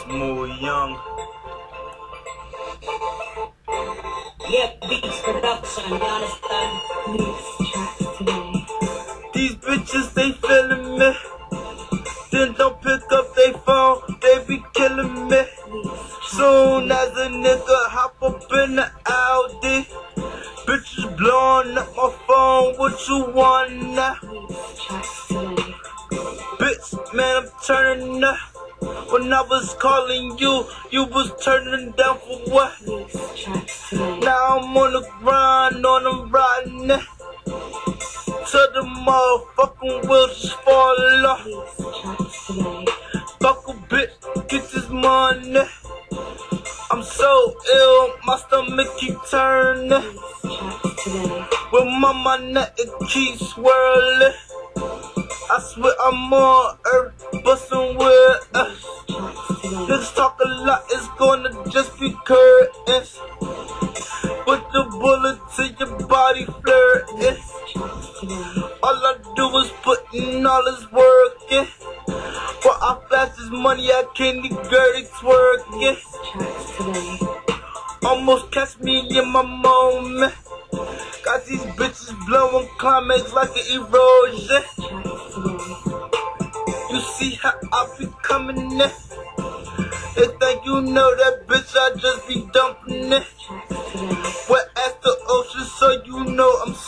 Smooth Young. Yeah, Beats Production, you understand? These bitches, they feeling me. Then don't pick up they phone, they be killing me. Soon as a nigga hop up in the Audi, bitches blowing up my phone, what you want now? Bitch, man, I'm turning up. When I was calling you, you was turning down for what? Now I'm on the grind, on them riding it. Till the motherfucking wheels just fall off. Fuck a bitch, get this money. I'm so ill, my stomach keep turning. With my neck, it keeps swirling. I swear I'm on earth, bustin' with us. Niggas talk a lot, it's gonna just be curtains. Put the bullet to your body flirting. All I do is put in all this work in. For how fast is money, I can't get girl twerking. Almost catch me in my moment. Got these bitches blowing climax like an erosion. You see how I be coming in? They think you know that bitch, I just be dumping it. Wet as the ocean, so you know I'm